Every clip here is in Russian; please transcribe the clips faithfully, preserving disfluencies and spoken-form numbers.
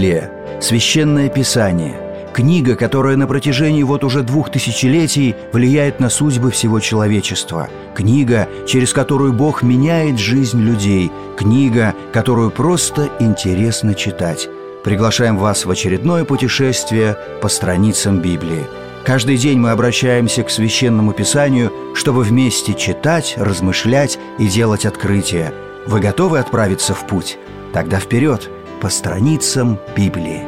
Библия – священное писание, книга, которая на протяжении вот уже двух тысячелетий влияет на судьбы всего человечества, книга, через которую Бог меняет жизнь людей, книга, которую просто интересно читать. Приглашаем вас в очередное путешествие по страницам Библии. Каждый день мы обращаемся к Священному Писанию, чтобы вместе читать, размышлять и делать открытия. Вы готовы отправиться в путь? Тогда вперед, по страницам Библии.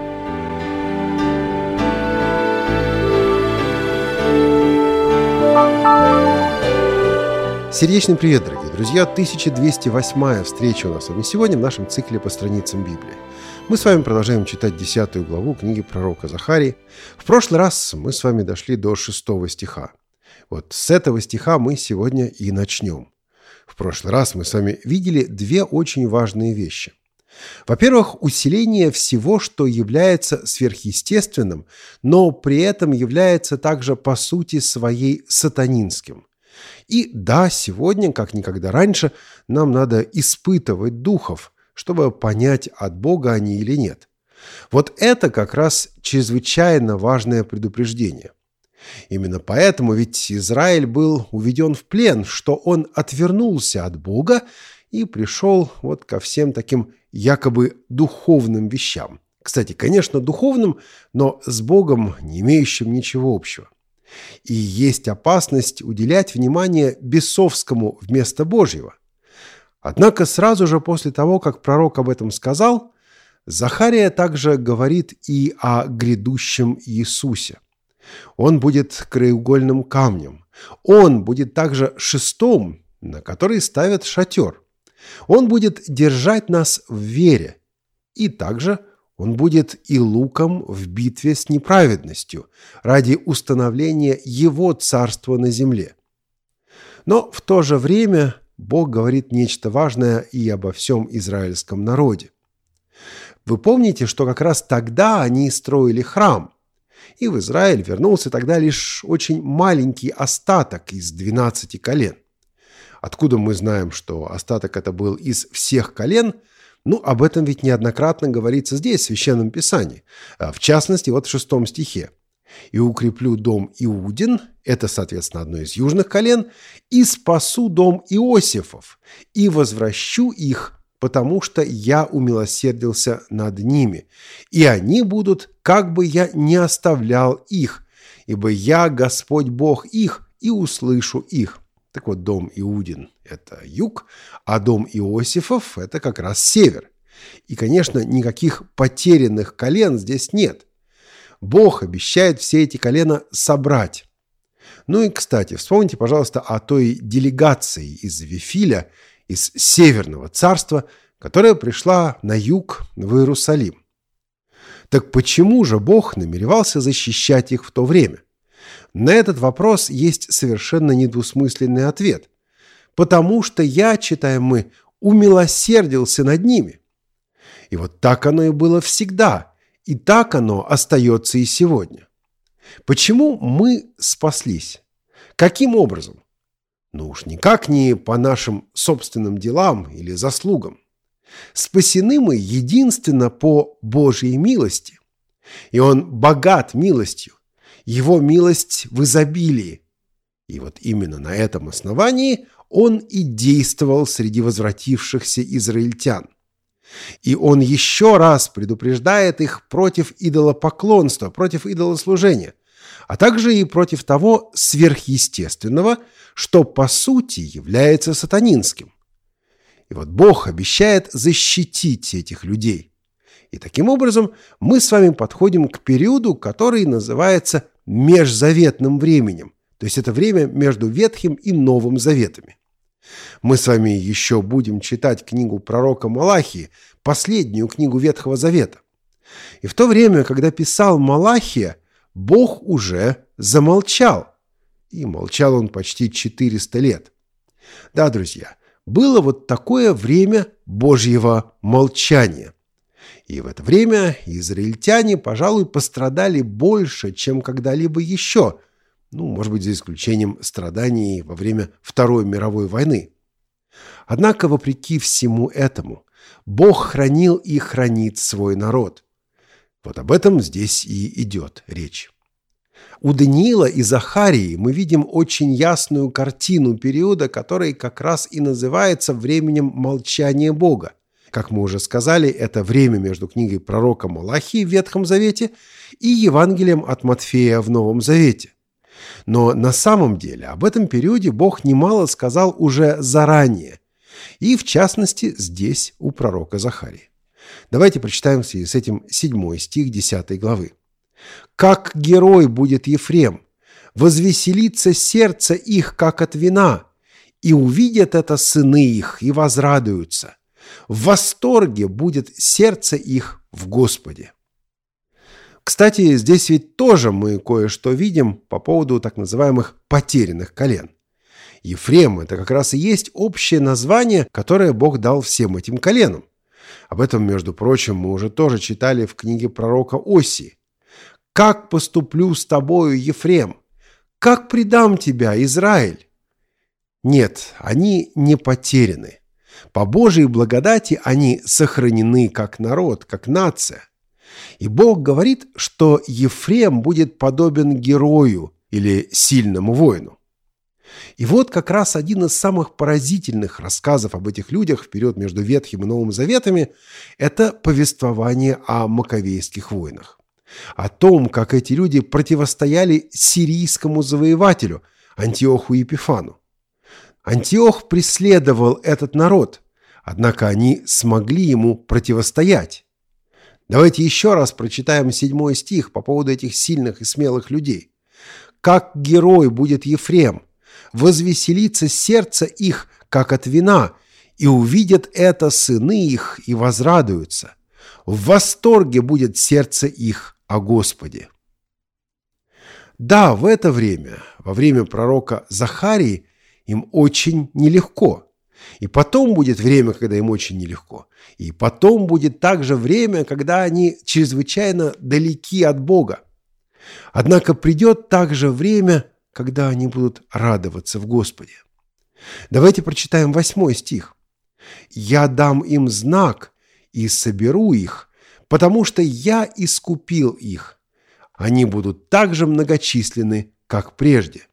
Сердечный привет, дорогие друзья! тысяча двести восьмая встреча у нас с вами сегодня в нашем цикле по страницам Библии. Мы с вами продолжаем читать десятую главу книги пророка Захарии. В прошлый раз мы с вами дошли до шестого стиха. Вот с этого стиха мы сегодня и начнем. В прошлый раз мы с вами видели две очень важные вещи. Во-первых, усиление всего, что является сверхъестественным, но при этом является также по сути своей сатанинским. И да, сегодня, как никогда раньше, нам надо испытывать духов, чтобы понять, от Бога они или нет. Вот это как раз чрезвычайно важное предупреждение. Именно поэтому ведь Израиль был уведен в плен, что он отвернулся от Бога и пришел вот ко всем таким якобы духовным вещам. Кстати, конечно, духовным, но с Богом не имеющим ничего общего. И есть опасность уделять внимание бесовскому вместо Божьего. Однако сразу же после того, как пророк об этом сказал, Захария также говорит и о грядущем Иисусе. Он будет краеугольным камнем. Он будет также шестом, на который ставят шатер. Он будет держать нас в вере. И также он будет и луком в битве с неправедностью ради установления его царства на земле. Но в то же время Бог говорит нечто важное и обо всем израильском народе. Вы помните, что как раз тогда они строили храм, и в Израиль вернулся тогда лишь очень маленький остаток из двенадцати колен. Откуда мы знаем, что остаток это был из всех колен? Ну, об этом ведь неоднократно говорится здесь, в Священном Писании. В частности, вот в шестом стихе. «И укреплю дом Иудин», это, соответственно, одно из южных колен, «и спасу дом Иосифов, и возвращу их, потому что я умилосердился над ними, и они будут, как бы я не оставлял их, ибо я Господь Бог их, и услышу их». Так вот, дом Иудин – это юг, а дом Иосифов – это как раз север. И, конечно, никаких потерянных колен здесь нет. Бог обещает все эти колена собрать. Ну и, кстати, вспомните, пожалуйста, о той делегации из Вифиля, из Северного царства, которая пришла на юг в Иерусалим. Так почему же Бог намеревался защищать их в то время? На этот вопрос есть совершенно недвусмысленный ответ. Потому что я, читаем мы, умилосердился над ними. И вот так оно и было всегда. И так оно остается и сегодня. Почему мы спаслись? Каким образом? Ну уж никак не по нашим собственным делам или заслугам. Спасены мы единственно по Божьей милости. И Он богат милостью. Его милость в изобилии. И вот именно на этом основании Он и действовал среди возвратившихся израильтян. И Он еще раз предупреждает их против идолопоклонства, против идолослужения, а также и против того сверхъестественного, что по сути является сатанинским. И вот Бог обещает защитить этих людей. И таким образом мы с вами подходим к периоду, который называется межзаветным временем. То есть это время между Ветхим и Новым Заветами. Мы с вами еще будем читать книгу пророка Малахии, последнюю книгу Ветхого Завета. И в то время, когда писал Малахия, Бог уже замолчал. И молчал он почти четыреста лет. Да, друзья, было вот такое время Божьего молчания. И в это время израильтяне, пожалуй, пострадали больше, чем когда-либо еще, ну, может быть, за исключением страданий во время Второй мировой войны. Однако, вопреки всему этому, Бог хранил и хранит свой народ. Вот об этом здесь и идет речь. У Даниила и Захарии мы видим очень ясную картину периода, который как раз и называется временем молчания Бога. Как мы уже сказали, это время между книгой пророка Малахии в Ветхом Завете и Евангелием от Матфея в Новом Завете. Но на самом деле об этом периоде Бог немало сказал уже заранее, и в частности здесь у пророка Захарии. Давайте прочитаем в связи с этим седьмой стих десятой главы. «Как герой будет Ефрем, возвеселится сердце их, как от вина, и увидят это сыны их, и возрадуются. В восторге будет сердце их в Господе». Кстати, здесь ведь тоже мы кое-что видим по поводу так называемых потерянных колен. Ефрем – это как раз и есть общее название, которое Бог дал всем этим коленам. Об этом, между прочим, мы уже тоже читали в книге пророка Осии. «Как поступлю с тобою, Ефрем? Как предам тебя, Израиль?» Нет, они не потеряны. По Божьей благодати они сохранены как народ, как нация. И Бог говорит, что Ефрем будет подобен герою или сильному воину. И вот как раз один из самых поразительных рассказов об этих людях в период между Ветхим и Новым Заветами – это повествование о маковейских войнах. О том, как эти люди противостояли сирийскому завоевателю Антиоху Епифану. Антиох преследовал этот народ, однако они смогли ему противостоять. Давайте еще раз прочитаем седьмой стих по поводу этих сильных и смелых людей. «Как герой будет Ефрем, возвеселится сердце их, как от вина, и увидят это сыны их и возрадуются. В восторге будет сердце их о Господе». Да, в это время, во время пророка Захарии, им очень нелегко. И потом будет время, когда им очень нелегко. И потом будет также время, когда они чрезвычайно далеки от Бога. Однако придет также время, когда они будут радоваться в Господе. Давайте прочитаем восьмой стих. «Я дам им знак и соберу их, потому что я искупил их. Они будут так же многочисленны, как прежде».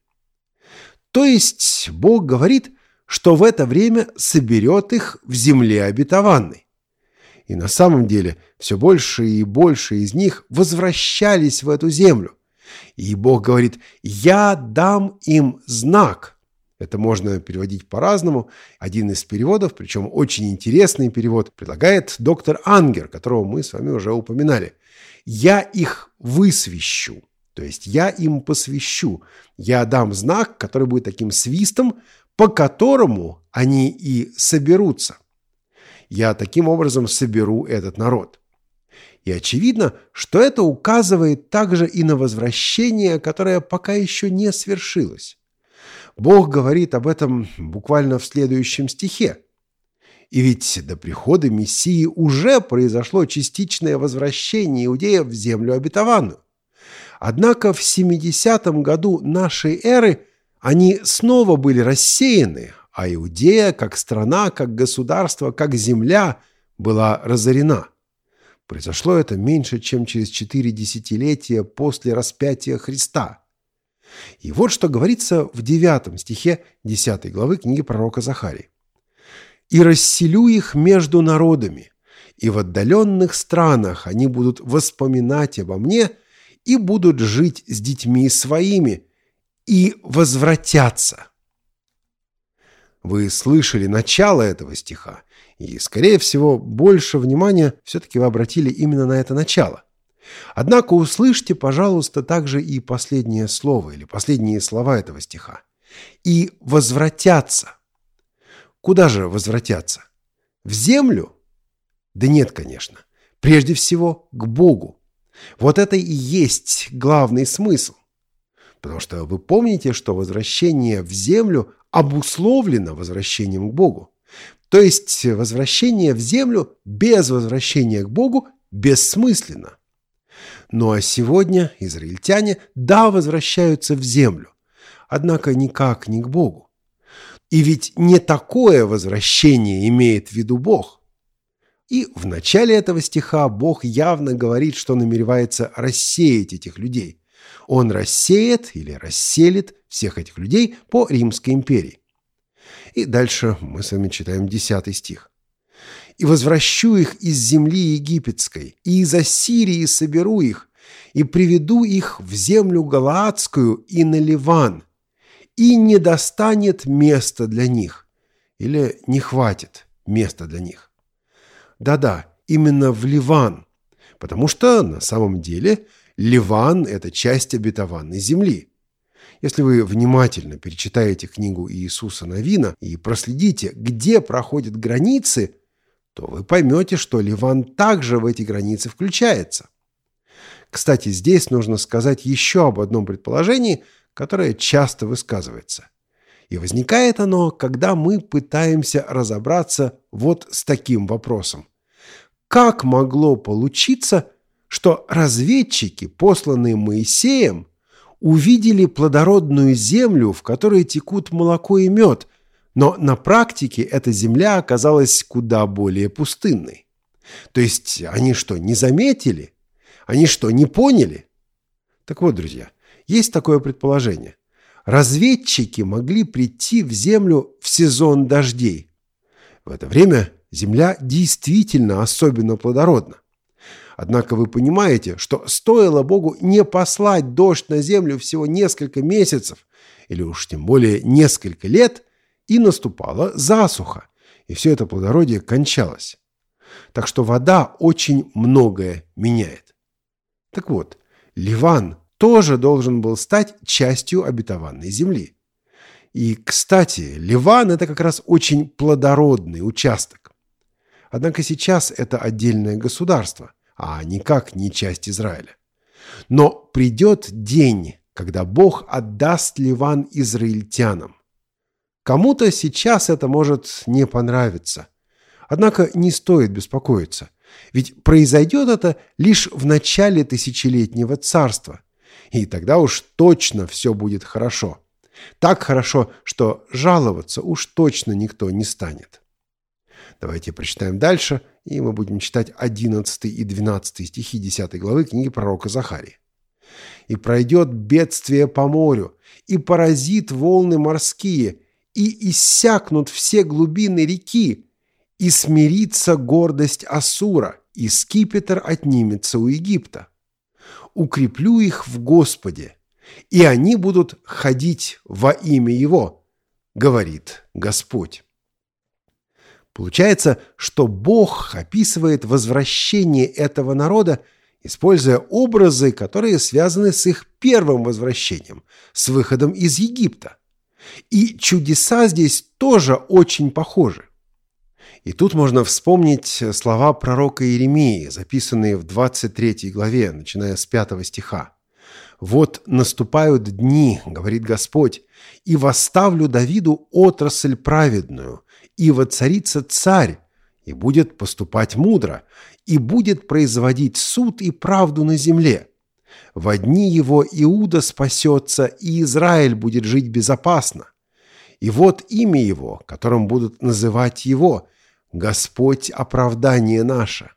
То есть Бог говорит, что в это время соберет их в земле обетованной. И на самом деле все больше и больше из них возвращались в эту землю. И Бог говорит: «Я дам им знак». Это можно переводить по-разному. Один из переводов, причем очень интересный перевод, предлагает доктор Ангер, которого мы с вами уже упоминали. «Я их высвящу». То есть я им посвящу. Я дам знак, который будет таким свистом, по которому они и соберутся. Я таким образом соберу этот народ. И очевидно, что это указывает также и на возвращение, которое пока еще не свершилось. Бог говорит об этом буквально в следующем стихе. И ведь до прихода Мессии уже произошло частичное возвращение иудеев в землю обетованную. Однако в семидесятом году нашей эры они снова были рассеяны, а Иудея, как страна, как государство, как земля, была разорена. Произошло это меньше, чем через четыре десятилетия после распятия Христа. И вот что говорится в девятом стихе десятой главы книги пророка Захарии. «И расселю их между народами, и в отдаленных странах они будут воспоминать обо мне и будут жить с детьми своими, и возвратятся». Вы слышали начало этого стиха, и, скорее всего, больше внимания все-таки вы обратили именно на это начало. Однако услышьте, пожалуйста, также и последнее слово, или последние слова этого стиха. «И возвратятся». Куда же возвратятся? В землю? Да нет, конечно. Прежде всего, к Богу. Вот это и есть главный смысл. Потому что вы помните, что возвращение в землю обусловлено возвращением к Богу. То есть возвращение в землю без возвращения к Богу бессмысленно. Ну а сегодня израильтяне, да, возвращаются в землю, однако никак не к Богу. И ведь не такое возвращение имеет в виду Бог. И в начале этого стиха Бог явно говорит, что намеревается рассеять этих людей. Он рассеет или расселит всех этих людей по Римской империи. И дальше мы с вами читаем десятый стих. «И возвращу их из земли египетской, и из Ассирии соберу их, и приведу их в землю Галаадскую и на Ливан, и не достанет места для них». Или не хватит места для них. Да-да, именно в Ливан, потому что на самом деле Ливан – это часть обетованной земли. Если вы внимательно перечитаете книгу Иисуса Навина и проследите, где проходят границы, то вы поймете, что Ливан также в эти границы включается. Кстати, здесь нужно сказать еще об одном предположении, которое часто высказывается. И возникает оно, когда мы пытаемся разобраться вот с таким вопросом. Как могло получиться, что разведчики, посланные Моисеем, увидели плодородную землю, в которой текут молоко и мед, но на практике эта земля оказалась куда более пустынной? То есть они что, не заметили? Они что, не поняли? Так вот, друзья, есть такое предположение. Разведчики могли прийти в землю в сезон дождей. В это время земля действительно особенно плодородна. Однако вы понимаете, что стоило Богу не послать дождь на землю всего несколько месяцев, или уж тем более несколько лет, и наступала засуха, и все это плодородие кончалось. Так что вода очень многое меняет. Так вот, Ливан тоже должен был стать частью обетованной земли. И, кстати, Ливан – это как раз очень плодородный участок. Однако сейчас это отдельное государство, а никак не часть Израиля. Но придет день, когда Бог отдаст Ливан израильтянам. Кому-то сейчас это может не понравиться. Однако не стоит беспокоиться, ведь произойдет это лишь в начале тысячелетнего царства. И тогда уж точно все будет хорошо. Так хорошо, что жаловаться уж точно никто не станет. Давайте прочитаем дальше, и мы будем читать одиннадцатый и двенадцатый стихи десятой главы книги пророка Захарии. «И пройдет бедствие по морю, и поразит волны морские, и иссякнут все глубины реки, и смирится гордость Ассура, и скипетр отнимется у Египта. Укреплю их в Господе, и они будут ходить во имя Его, говорит Господь». Получается, что Бог описывает возвращение этого народа, используя образы, которые связаны с их первым возвращением, с выходом из Египта. И чудеса здесь тоже очень похожи. И тут можно вспомнить слова пророка Иеремии, записанные в двадцать третьей главе, начиная с пятого стиха. «Вот наступают дни, — говорит Господь, — и восставлю Давиду отрасль праведную, и воцарится царь, и будет поступать мудро, и будет производить суд и правду на земле. Во дни его Иуда спасется, и Израиль будет жить безопасно. И вот имя его, которым будут называть его, Господь оправдание наше.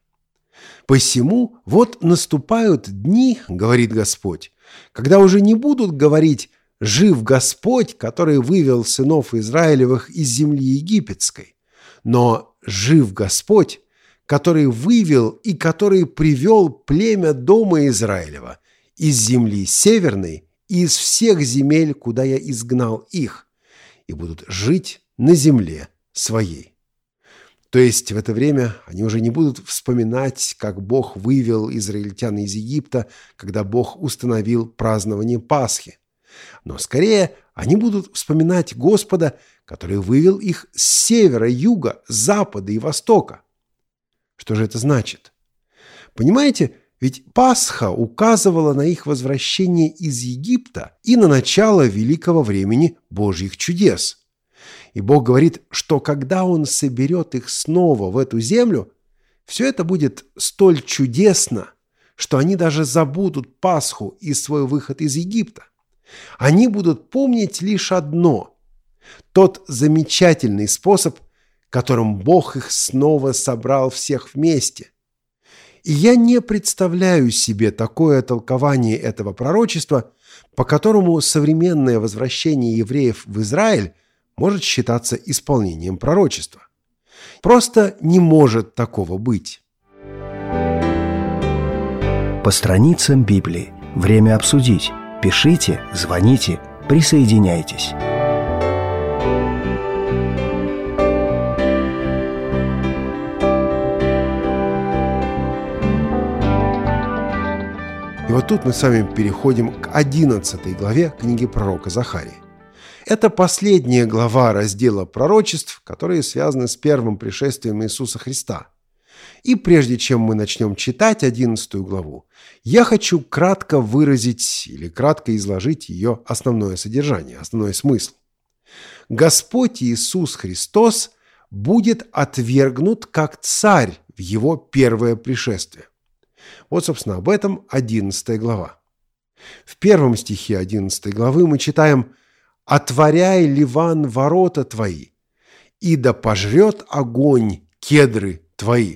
Посему вот наступают дни, — говорит Господь, — когда уже не будут говорить «Жив Господь, который вывел сынов Израилевых из земли египетской», но «Жив Господь, который вывел и который привел племя дома Израилева из земли северной и из всех земель, куда я изгнал их, и будут жить на земле своей». То есть в это время они уже не будут вспоминать, как Бог вывел израильтян из Египта, когда Бог установил празднование Пасхи. Но скорее они будут вспоминать Господа, который вывел их с севера, юга, запада и востока. Что же это значит? Понимаете, ведь Пасха указывала на их возвращение из Египта и на начало великого времени Божьих чудес. И Бог говорит, что когда Он соберет их снова в эту землю, все это будет столь чудесно, что они даже забудут Пасху и свой выход из Египта. Они будут помнить лишь одно – тот замечательный способ, которым Бог их снова собрал всех вместе. И я не представляю себе такое толкование этого пророчества, по которому современное возвращение евреев в Израиль может считаться исполнением пророчества. Просто не может такого быть. По страницам Библии. Время обсудить. Пишите, звоните, присоединяйтесь. И вот тут мы с вами переходим к одиннадцатой главе книги пророка Захарии. Это последняя глава раздела пророчеств, которые связаны с первым пришествием Иисуса Христа. И прежде чем мы начнем читать одиннадцатую главу, я хочу кратко выразить или кратко изложить ее основное содержание, основной смысл. Господь Иисус Христос будет отвергнут как царь в его первое пришествие. Вот, собственно, об этом одиннадцатая глава. В первом стихе одиннадцатой главы мы читаем: «Отворяй, Ливан, ворота твои, и да пожрет огонь кедры твои».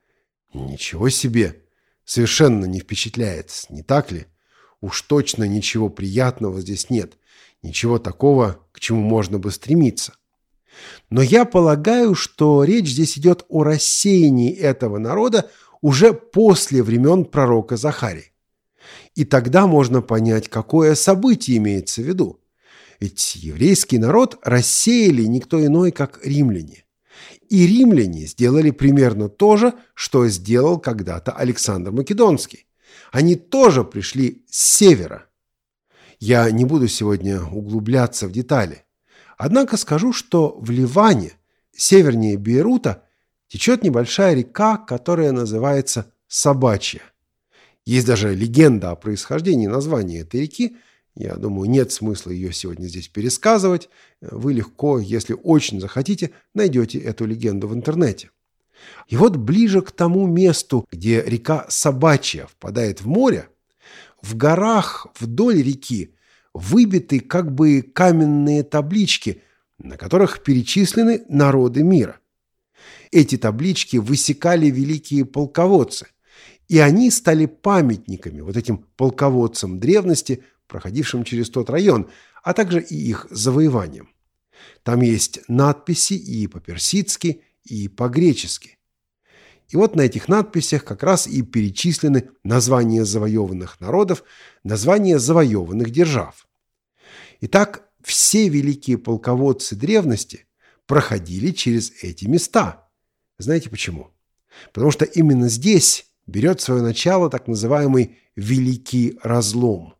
Ничего себе! Совершенно не впечатляет, не так ли? Уж точно ничего приятного здесь нет, ничего такого, к чему можно бы стремиться. Но я полагаю, что речь здесь идет о рассеянии этого народа уже после времен пророка Захарии. И тогда можно понять, какое событие имеется в виду. Ведь еврейский народ рассеяли никто иной, как римляне. И римляне сделали примерно то же, что сделал когда-то Александр Македонский. Они тоже пришли с севера. Я не буду сегодня углубляться в детали. Однако скажу, что в Ливане, севернее Бейрута, течет небольшая река, которая называется Собачья. Есть даже легенда о происхождении названия этой реки. Я думаю, нет смысла ее сегодня здесь пересказывать. Вы легко, если очень захотите, найдете эту легенду в интернете. И вот ближе к тому месту, где река Собачья впадает в море, в горах вдоль реки выбиты как бы каменные таблички, на которых перечислены народы мира. Эти таблички высекали великие полководцы, и они стали памятниками вот этим полководцам древности, проходившим через тот район, а также и их завоеванием. Там есть надписи и по-персидски, и по-гречески. И вот на этих надписях как раз и перечислены названия завоеванных народов, названия завоеванных держав. Итак, все великие полководцы древности проходили через эти места. Знаете почему? Потому что именно здесь берет свое начало так называемый Великий Разлом.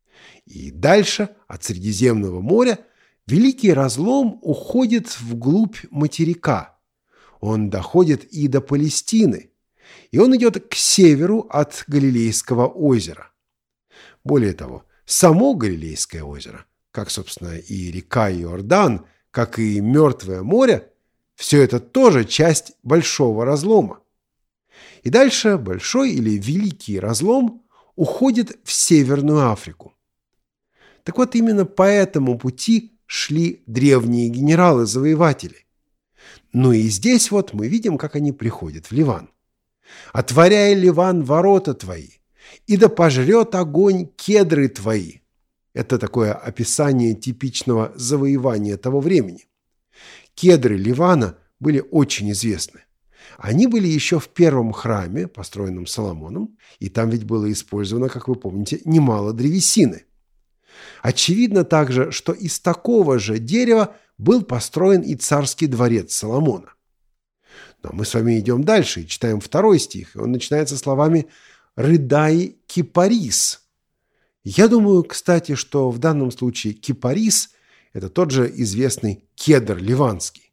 И дальше от Средиземного моря Великий Разлом уходит вглубь материка. Он доходит и до Палестины. И он идет к северу от Галилейского озера. Более того, само Галилейское озеро, как, собственно, и река Иордан, как и Мертвое море, все это тоже часть Большого Разлома. И дальше Большой или Великий Разлом уходит в Северную Африку. Так вот, именно по этому пути шли древние генералы-завоеватели. Ну и здесь вот мы видим, как они приходят в Ливан. «Отворяй, Ливан, ворота твои, и да пожрет огонь кедры твои». Это такое описание типичного завоевания того времени. Кедры Ливана были очень известны. Они были еще в первом храме, построенном Соломоном, и там ведь было использовано, как вы помните, немало древесины. Очевидно также, что из такого же дерева был построен и царский дворец Соломона. Но мы с вами идем дальше и читаем второй стих, и он начинается словами «рыдай кипарис». Я думаю, кстати, что в данном случае кипарис – это тот же известный кедр ливанский.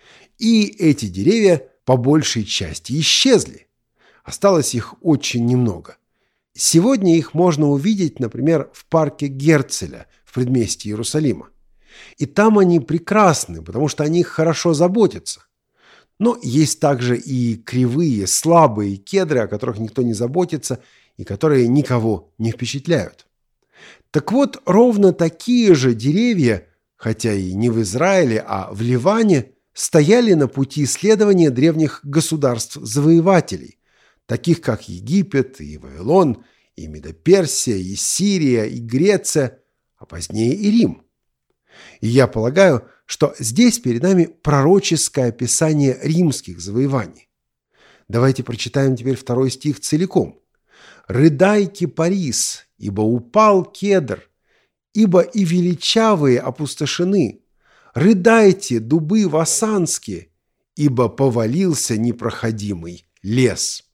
И эти деревья по большей части исчезли. Осталось их очень немного. Сегодня их можно увидеть, например, в парке Герцеля в предместье Иерусалима. И там они прекрасны, потому что о них хорошо заботятся. Но есть также и кривые, слабые кедры, о которых никто не заботится и которые никого не впечатляют. Так вот, ровно такие же деревья, хотя и не в Израиле, а в Ливане, стояли на пути исследования древних государств-завоевателей, таких как Египет и Вавилон, и Медоперсия, и Сирия, и Греция, а позднее и Рим. И я полагаю, что здесь перед нами пророческое описание римских завоеваний. Давайте прочитаем теперь второй стих целиком. «Рыдай, кипарис, ибо упал кедр, ибо и величавые опустошены. Рыдайте, дубы васанские, ибо повалился непроходимый лес».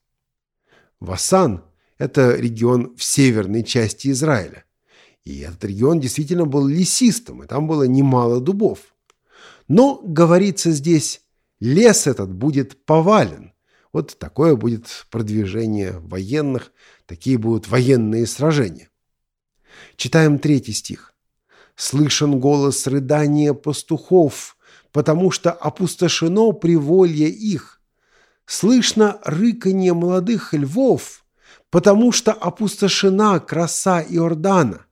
Васан – это регион в северной части Израиля. И этот регион действительно был лесистым, и там было немало дубов. Но, говорится здесь, лес этот будет повален. Вот такое будет продвижение военных, такие будут военные сражения. Читаем третий стих. «Слышен голос рыдания пастухов, потому что опустошено приволье их. Слышно рыканье молодых львов, потому что опустошена краса Иордана».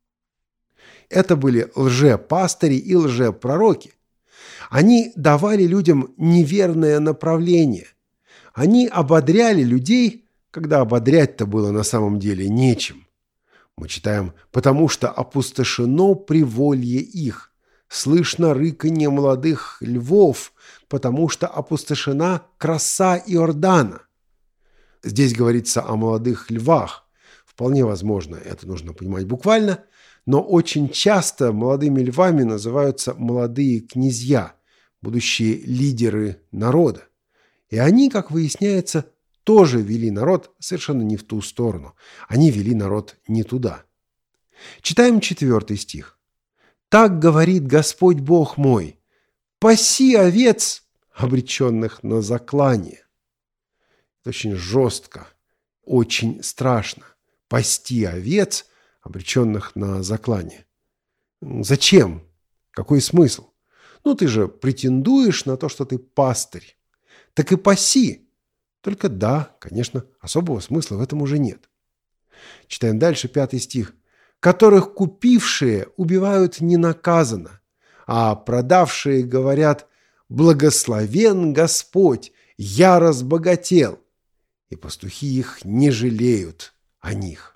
Это были лжепастыри и лжепророки. Они давали людям неверное направление. Они ободряли людей, когда ободрять-то было на самом деле нечем. Мы читаем «потому что опустошено приволье их, слышно рыканье молодых львов, потому что опустошена краса Иордана». Здесь говорится о молодых львах. Вполне возможно, это нужно понимать буквально, но очень часто молодыми львами называются молодые князья, будущие лидеры народа. И они, как выясняется, тоже вели народ совершенно не в ту сторону. Они вели народ не туда. Читаем четвертый стих. «Так говорит Господь Бог мой, паси овец, обреченных на заклание». Это очень жестко, очень страшно. Пасти овец, обреченных на заклание. Зачем? Какой смысл? Ну, ты же претендуешь на то, что ты пастырь. Так и паси. Только да, конечно, особого смысла в этом уже нет. Читаем дальше пятый стих. «Которых купившие убивают ненаказанно, а продавшие говорят: благословен Господь, я разбогател, и пастухи их не жалеют о них».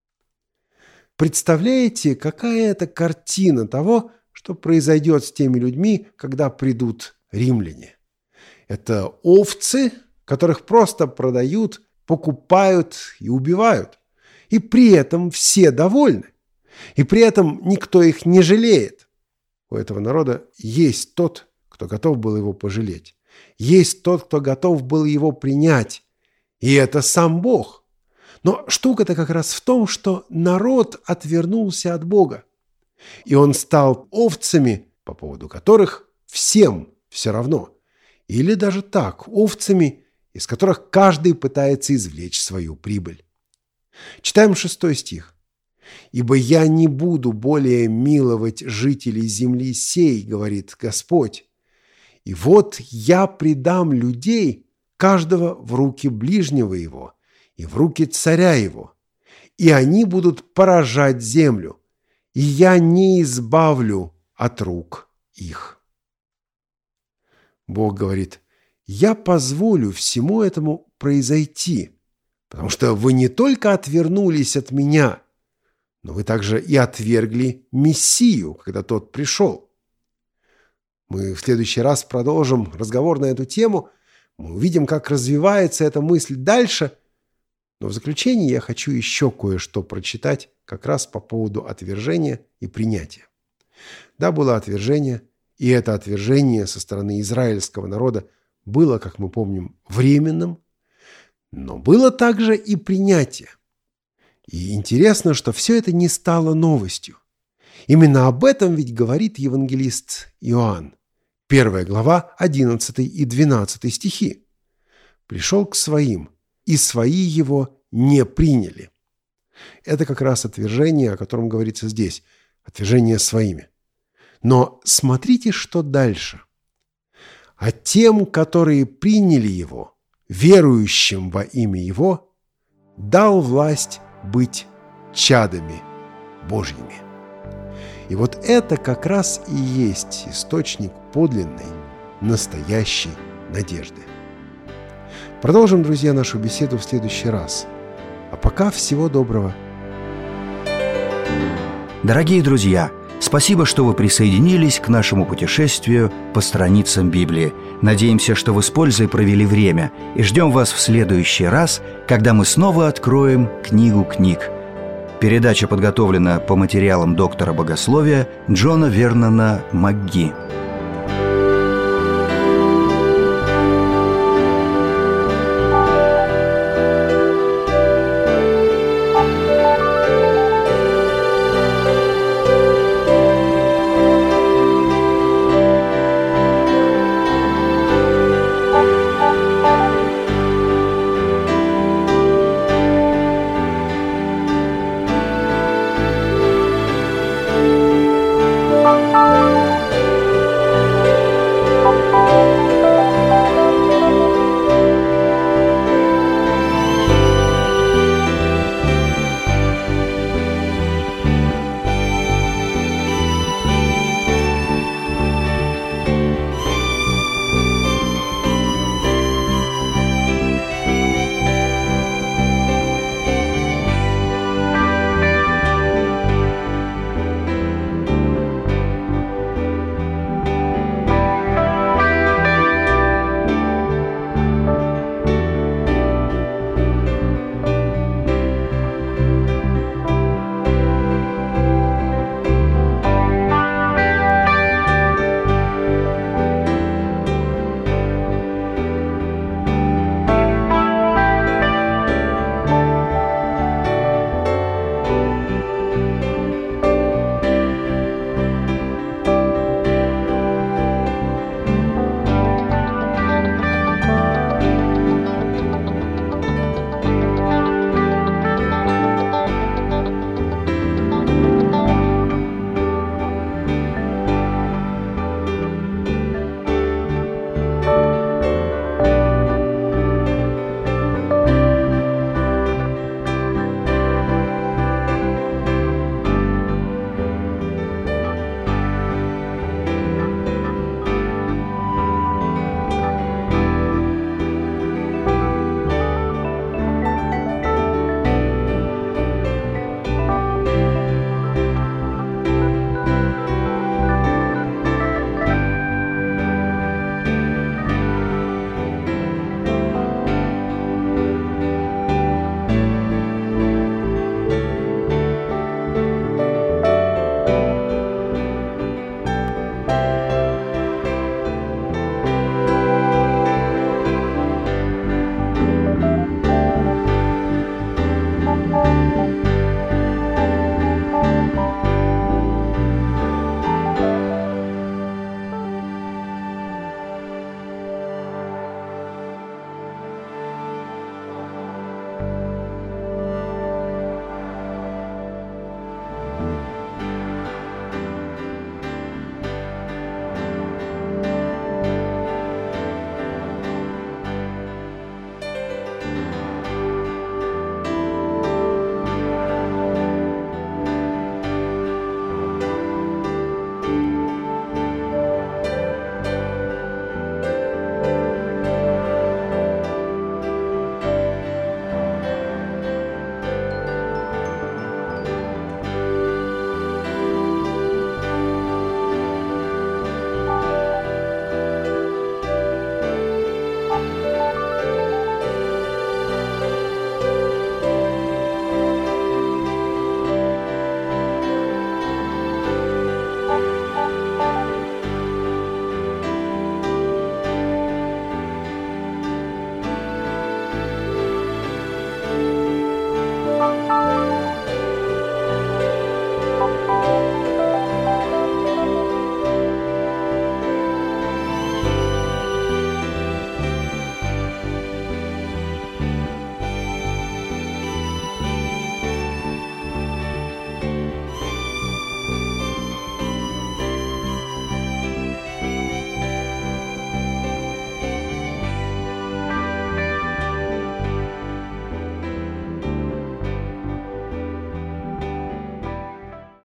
Представляете, какая это картина того, что произойдет с теми людьми, когда придут римляне? Это овцы, которых просто продают, покупают и убивают. И при этом все довольны. И при этом никто их не жалеет. У этого народа есть тот, кто готов был его пожалеть. Есть тот, кто готов был его принять. И это сам Бог. Но штука-то как раз в том, что народ отвернулся от Бога. И он стал овцами, по поводу которых всем все равно. Или даже так, овцами, из которых каждый пытается извлечь свою прибыль. Читаем шестой стих. «Ибо я не буду более миловать жителей земли сей, говорит Господь. И вот я предам людей, каждого в руки ближнего его и в руки царя его, и они будут поражать землю, и я не избавлю от рук их». Бог говорит: «Я позволю всему этому произойти, потому что вы не только отвернулись от меня, но вы также и отвергли Мессию, когда тот пришел». Мы в следующий раз продолжим разговор на эту тему. Мы увидим, как развивается эта мысль дальше. Но в заключение я хочу еще кое-что прочитать как раз по поводу отвержения и принятия. Да, было отвержение, и это отвержение со стороны израильского народа было, как мы помним, временным, но было также и принятие. И интересно, что все это не стало новостью. Именно об этом ведь говорит евангелист Иоанн. Первая глава, одиннадцатый и двенадцатый стихи. «Пришел к своим, и свои его не приняли». Это как раз отвержение, о котором говорится здесь. Отвержение своими. Но смотрите, что дальше. «А тем, которые приняли его, верующим во имя его, дал власть быть чадами Божьими». И вот это как раз и есть источник подлинной, настоящей надежды. Продолжим, друзья, нашу беседу в следующий раз. А пока всего доброго. Дорогие друзья, спасибо, что вы присоединились к нашему путешествию по страницам Библии. Надеемся, что вы с пользой провели время, и ждем вас в следующий раз, когда мы снова откроем книгу книг. Передача подготовлена по материалам доктора богословия Джона Вернона МакГи.